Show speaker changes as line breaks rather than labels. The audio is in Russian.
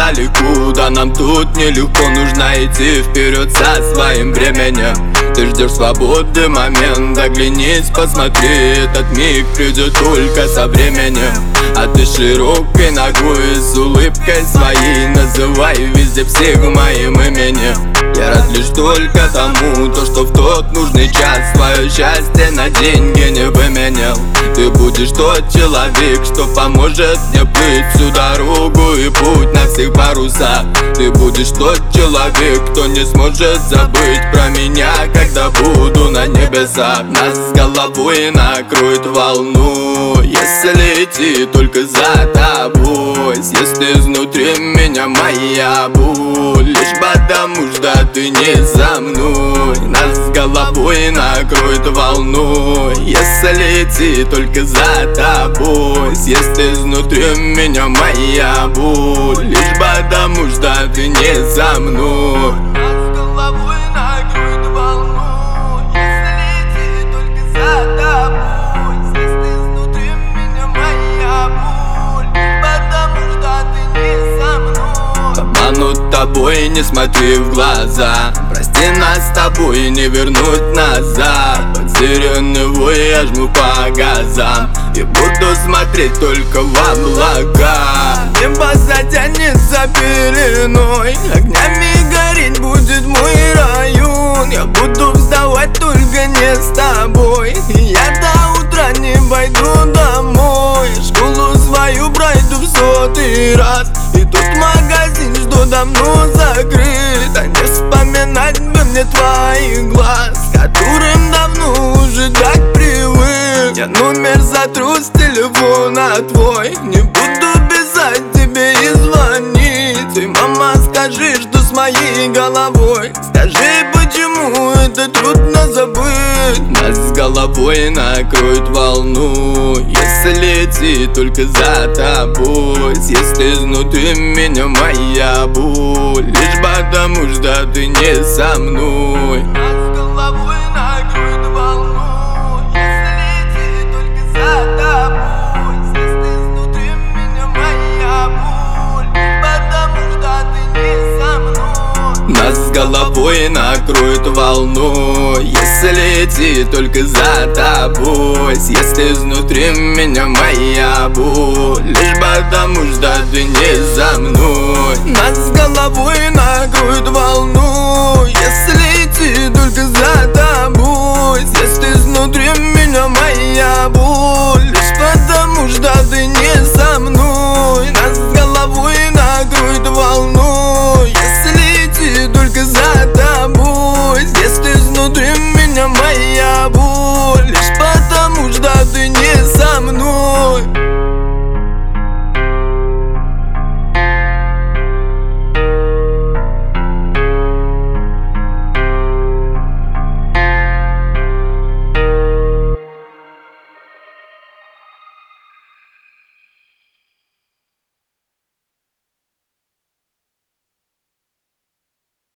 далеко, да нам тут нелегко. Нужно идти вперед со своим временем. Ты ждешь свободы момент, оглянись, посмотри, этот миг придет только со временем. А ты широкой ногой, с улыбкой своей называй везде всех моим именем. Я рад лишь только тому, то что в тот нужный час свое счастье на деньги не выменял. Ты будешь тот человек, что поможет мне плыть всю дорогу и путь на всех парусах. Ты будешь тот человек, кто не сможет забыть про меня, когда буду на небесах. Нас с головой накроет волну, если идти только за тобой. Если изнутри меня моя боль, лишь потому что ты не за мной. Нас с головой накроет волну, если идти только за тобой. Если изнутри меня моя боль, лишь потому что ты не за мной. Нас с головой накроет волну, если идти только за тобой. Если изнутри меня моя боль, лишь потому что ты не за мной. Обманут тобой, не смотри в глаза. Прости, нас с тобой не вернуть назад. Под сирену я жму по газам и буду смотреть только в облака. Небо затянется пеленой, огнями гореть будет мой район. Я буду вставать только не с тобой, я до утра не пойду домой. Школу свою пройду в 100-й раз, и тут магазин, что давно закрыт. А не вспоминать бы мне твоих глаз, которым давно уже так привык. Я номер затру с телефона твой, не буду писать тебе и звонить. Ты, мама, скажи, что с моей головой. Скажи, почему это трудно забыть. Нас с головой накроет волну, если идти только за тобой. Если изнутри меня моя боль, лишь потому что ты не со мной. Нас с головой накроет волну, если идти только за тобой. Если изнутри меня моя боль, лишь потому что ты не со мной. Нас с головой накроет волну, если идти только за тобой. Если изнутри меня моя боль, лишь потому что ты не за мной.